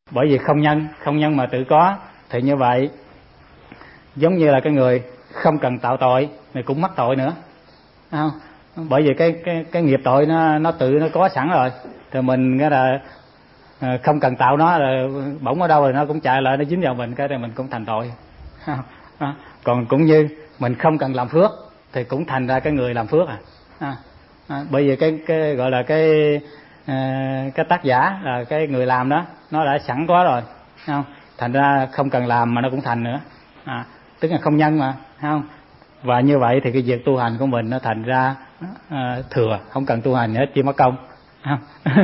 Bởi vì không nhân mà tự có thì như vậy giống như là cái người không cần tạo tội thì cũng mắc tội nữa, không? Bởi vì cái nghiệp tội nó tự nó có sẵn rồi, thì mình cái là không cần tạo nó, là bỗng ở đâu rồi nó cũng chạy lại, nó dính vào mình cái thì mình cũng thành tội. Còn cũng như mình không cần làm phước thì cũng thành ra cái người làm phước bởi vì cái gọi là cái tác giả là cái người làm đó, nó đã sẵn có rồi, không? Thành ra không cần làm mà nó cũng thành nữa, tức là không nhân mà, không? Và như vậy thì cái việc tu hành của mình nó thành ra thừa, không cần tu hành nữa, chỉ mất công, không?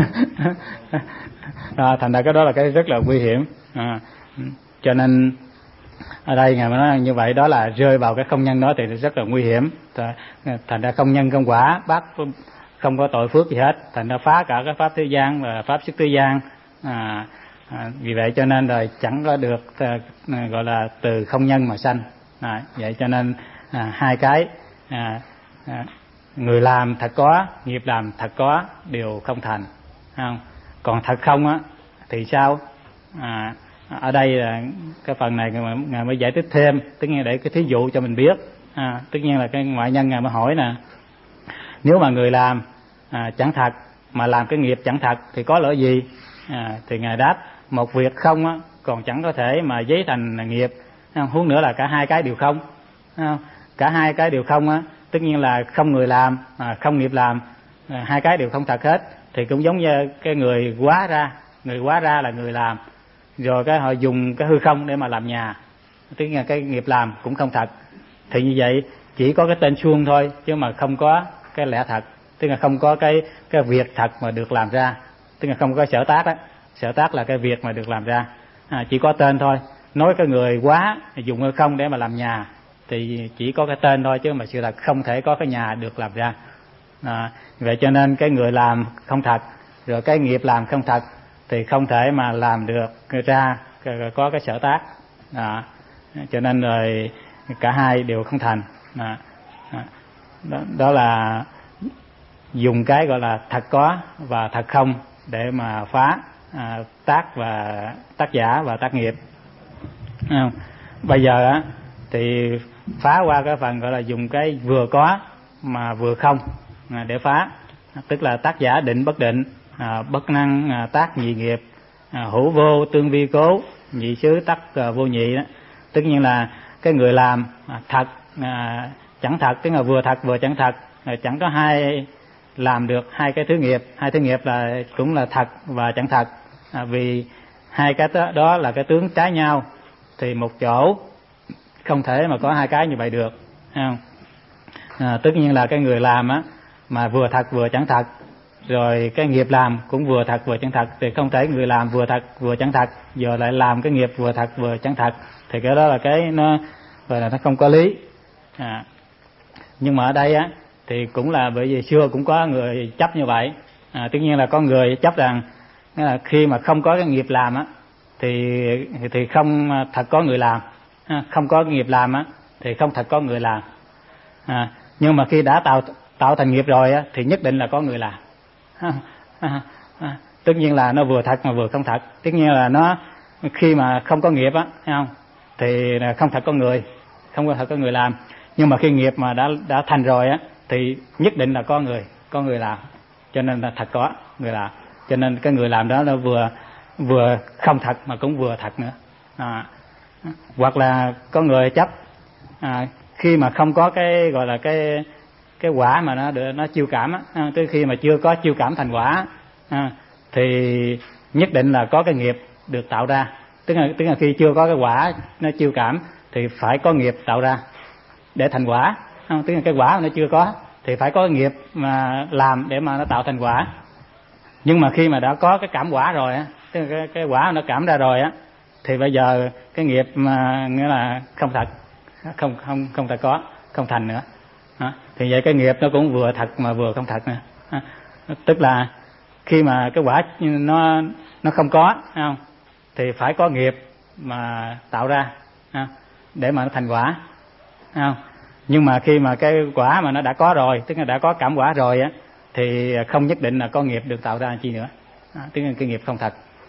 Thành ra cái đó là cái rất là nguy hiểm. Cho nên ở đây ngài mới nói như vậy, đó là rơi vào cái không nhân đó thì rất là nguy hiểm. Thành ra không nhân không quả, bác không có tội phước gì hết, thành ra phá cả cái pháp thế gian và pháp xuất thế gian. Vì vậy cho nên rồi chẳng có được gọi là từ không nhân mà sanh. Vậy cho nên hai cái người làm thật có, nghiệp làm thật có đều không thành, không? Còn thật không á thì sao? Ở đây là cái phần này ngài mới giải thích thêm, tất nhiên để cái thí dụ cho mình biết. Tất nhiên là cái ngoại nhân ngài mới hỏi nè, nếu mà người làm chẳng thật mà làm cái nghiệp chẳng thật thì có lỗi gì? Thì ngài đáp, một việc không á còn chẳng có thể mà giấy thành nghiệp, huống nữa là cả hai cái đều không. Cả hai cái đều không á, tất nhiên là không người làm, không nghiệp làm, hai cái đều không thật hết. Thì cũng giống như cái người hóa ra là người làm, rồi cái họ dùng cái hư không để mà làm nhà, tức là cái nghiệp làm cũng không thật. Thì như vậy chỉ có cái tên suông thôi, chứ mà không có cái lẽ thật, tức là không có cái việc thật mà được làm ra, tức là không có sở tác á. Sở tác là cái việc mà được làm ra, chỉ có tên thôi. Nói cái người quá dùng hư không để mà làm nhà thì chỉ có cái tên thôi, chứ mà sự thật không thể có cái nhà được làm ra. Vậy cho nên cái người làm không thật, rồi cái nghiệp làm không thật, thì không thể mà làm được ra có cái sở tác. Cho nên rồi cả hai đều không thành. Đó là dùng cái gọi là thật có và thật không để mà phá tác và tác giả và tác nghiệp. Bây giờ á thì phá qua cái phần gọi là dùng cái vừa có mà vừa không để phá, tức là tác giả định bất định, bất năng tác nhị nghiệp, hữu vô tương vi cố, nhị xứ tắc vô nhị đó. Tất nhiên là cái người làm thật chẳng thật, tức là vừa thật vừa chẳng thật, chẳng có hai làm được hai cái thứ nghiệp. Hai thứ nghiệp là cũng là thật và chẳng thật, vì hai cái đó là cái tướng trái nhau, thì một chỗ không thể mà có hai cái như vậy được, không? Tất nhiên là cái người làm á mà vừa thật vừa chẳng thật, rồi cái nghiệp làm cũng vừa thật vừa chẳng thật, thì không thể người làm vừa thật vừa chẳng thật giờ lại làm cái nghiệp vừa thật vừa chẳng thật, thì cái đó là cái nó gọi là nó không có lý. Nhưng mà ở đây á thì cũng là bởi vì xưa cũng có người chấp như vậy. Tất nhiên là có người chấp rằng là khi mà không có cái nghiệp làm á thì không thật có người làm, không có nghiệp làm á thì không thật có người làm. Nhưng mà khi đã tạo thành nghiệp rồi á thì nhất định là có người làm. Tất nhiên là nó vừa thật mà vừa không thật. Tất nhiên là nó khi mà không có nghiệp á, thấy không, thì không thật có người, không có thật có người làm. Nhưng mà khi nghiệp mà đã thành rồi á thì nhất định là có người làm, cho nên là thật có người làm. Cho nên cái người làm đó nó vừa không thật mà cũng vừa thật nữa. Hoặc là có người chấp khi mà không có cái gọi là cái quả mà nó chiêu cảm á, tới khi mà chưa có chiêu cảm thành quả thì nhất định là có cái nghiệp được tạo ra. Tức là khi chưa có cái quả nó chiêu cảm thì phải có nghiệp tạo ra để thành quả. Tức là cái quả mà nó chưa có thì phải có nghiệp mà làm để mà nó tạo thành quả. Nhưng mà khi mà đã có cái cảm quả rồi á, tức là cái quả nó cảm ra rồi á, thì bây giờ cái nghiệp mà nghĩa là không thật, không thật có, không thành nữa. Thì vậy cái nghiệp nó cũng vừa thật mà vừa không thật nữa. Tức là khi mà cái quả nó không có, không, thì phải có nghiệp mà tạo ra để mà nó thành quả, không? Nhưng mà khi mà cái quả mà nó đã có rồi, tức là đã có cảm quả rồi á, thì không nhất định là có nghiệp được tạo ra chi nữa. Tức là cái nghiệp không thật.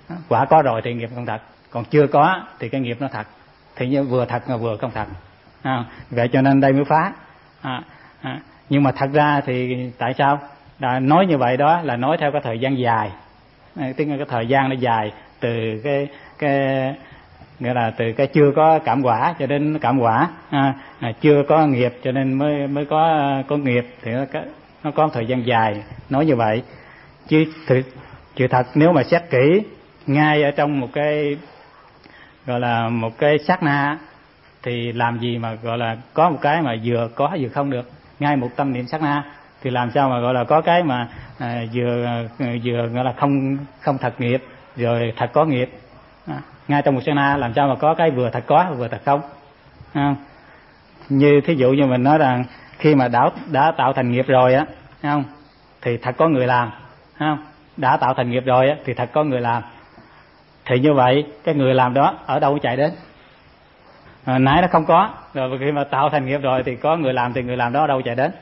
Quả có rồi thì nghiệp không thật, còn chưa có thì cái nghiệp nó thật, thì như vừa thật mà vừa không thật. Vậy cho nên đây mới phá. Nhưng mà thật ra thì tại sao nói như vậy? Đó là nói theo cái thời gian dài, tức là cái thời gian nó dài, từ cái nghĩa là từ cái chưa có cảm quả cho đến cảm quả, chưa có nghiệp cho nên mới có nghiệp, thì nó có thời gian dài nói như vậy. Chứ sự thật nếu mà xét kỹ ngay ở trong một cái gọi là một cái sát na, thì làm gì mà gọi là có một cái mà vừa có vừa không được. Ngay một tâm niệm sát na thì làm sao mà gọi là có cái mà vừa gọi là không thật nghiệp rồi thật có nghiệp. Ngay trong một sát na làm sao mà có cái vừa thật có vừa thật không? Như thí dụ như mình nói rằng khi mà đã tạo thành nghiệp rồi á, không, thì thật có người làm, không? Đã tạo thành nghiệp rồi á thì thật có người làm. Thì như vậy cái người làm đó ở đâu chạy đến? Nãy nó không có, rồi khi mà tạo thành nghiệp rồi thì có người làm, thì người làm đó ở đâu chạy đến?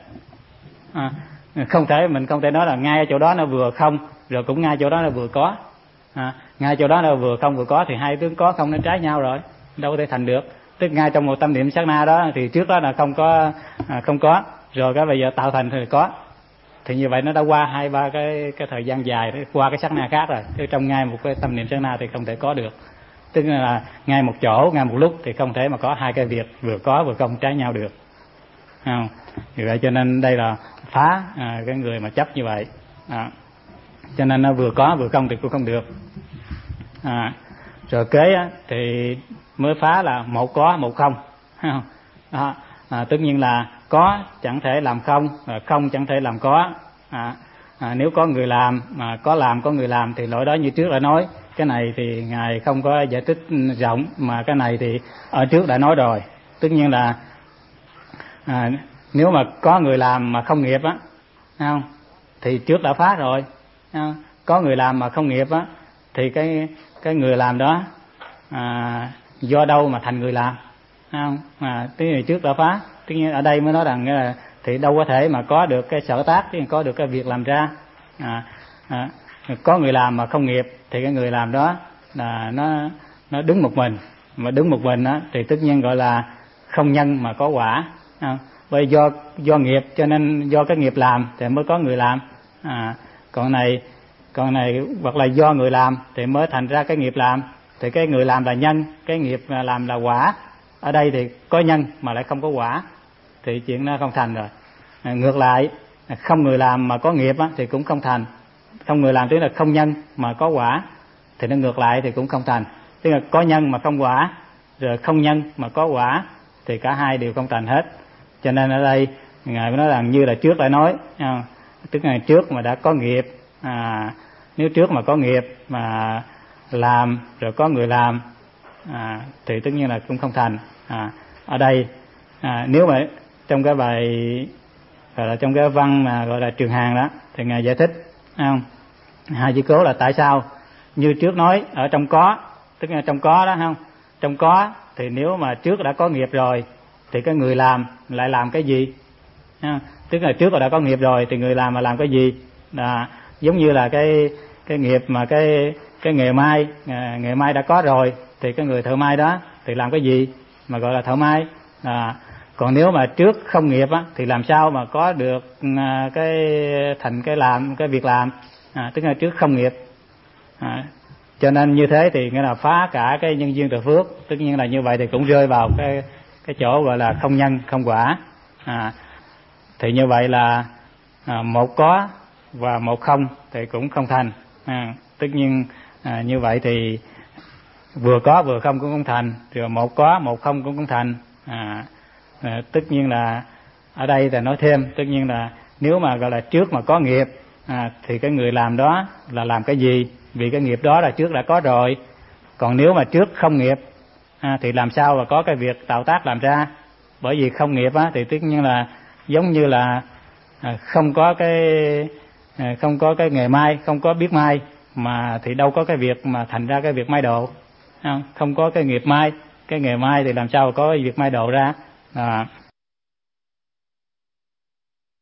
Mình không thể nói là ngay ở chỗ đó nó vừa không, rồi cũng ngay chỗ đó nó vừa có. Ngay chỗ đó nó vừa không vừa có thì hai tướng có không nó trái nhau rồi, đâu có thể thành được. Tức ngay trong một tâm niệm sát na đó thì trước đó là không có, rồi cái bây giờ tạo thành thì có. Thì như vậy nó đã qua 2-3 cái thời gian dài, qua cái sát na khác rồi. Chứ trong ngay một cái tâm niệm sát na thì không thể có được. Tức là ngay một chỗ, ngay một lúc thì không thể mà có hai cái việc vừa có vừa không trái nhau được. Vì vậy cho nên đây là phá cái người mà chấp như vậy. Cho nên nó vừa có vừa không thì cũng không được. Rồi kế thì mới phá là một có một không. Tất nhiên là có chẳng thể làm không, không chẳng thể làm có. Nếu có người làm mà có làm có người làm thì lỗi đó như trước đã nói. Cái này thì Ngài không có giải thích rộng, mà cái này thì ở trước đã nói rồi. Tất nhiên là nếu mà có người làm mà không nghiệp á, không, thì trước đã phá rồi. Có người làm mà không nghiệp á thì cái người làm đó do đâu mà thành người làm, không? Cái này trước đã phá. Tất nhiên ở đây mới nói rằng là thì đâu có thể mà có được cái sở tác, có được cái việc làm ra. Có người làm mà không nghiệp thì cái người làm đó là nó đứng một mình, mà đứng một mình đó thì tất nhiên gọi là không nhân mà có quả. Bởi do nghiệp cho nên do cái nghiệp làm thì mới có người làm. Còn này hoặc là do người làm thì mới thành ra cái nghiệp làm, thì cái người làm là nhân, cái nghiệp làm là quả. Ở đây thì có nhân mà lại không có quả thì chuyện nó không thành rồi. Ngược lại, không người làm mà có nghiệp thì cũng không thành. Không người làm tức là không nhân mà có quả thì nó ngược lại thì cũng không thành. Tức là có nhân mà không quả, rồi không nhân mà có quả thì cả hai đều không thành hết. Cho nên ở đây Ngài mới nói rằng như là trước đã nói, tức là trước mà đã có nghiệp, nếu trước mà có nghiệp mà làm rồi có người làm thì tất nhiên là cũng không thành. Ở đây nếu mà trong cái bài gọi là trong cái văn mà gọi là Trường Hàn đó thì Ngài giải thích, không? Hai chữ cố là tại sao như trước nói ở trong có, tức là trong có đó, không? Trong có thì nếu mà trước đã có nghiệp rồi thì cái người làm lại làm cái gì? Tức là trước đã có nghiệp rồi thì người làm mà làm cái gì? Giống như là cái nghiệp mà cái nghề may đã có rồi thì cái người thợ may đó thì làm cái gì mà gọi là thợ may? Còn nếu mà trước không nghiệp thì làm sao mà có được thành cái việc làm? Tức là trước không nghiệp. Cho nên như thế thì nghĩa là phá cả cái nhân duyên từ phước. Tất nhiên là như vậy thì cũng rơi vào cái chỗ gọi là không nhân không quả. Thì như vậy là một có và một không thì cũng không thành. Tất nhiên như vậy thì vừa có vừa không cũng không thành, rồi một có một không cũng không thành. Tất nhiên là ở đây là nói thêm, tất nhiên là nếu mà gọi là trước mà có nghiệp thì cái người làm đó là làm cái gì? Vì cái nghiệp đó là trước đã có rồi. Còn nếu mà trước không nghiệp thì làm sao mà có cái việc tạo tác làm ra? Bởi vì không nghiệp thì tất nhiên là giống như là không có cái nghề may, không có biết may mà thì đâu có cái việc mà thành ra cái việc may đồ. Không có cái nghiệp may, cái nghề may thì làm sao có cái việc may đồ ra.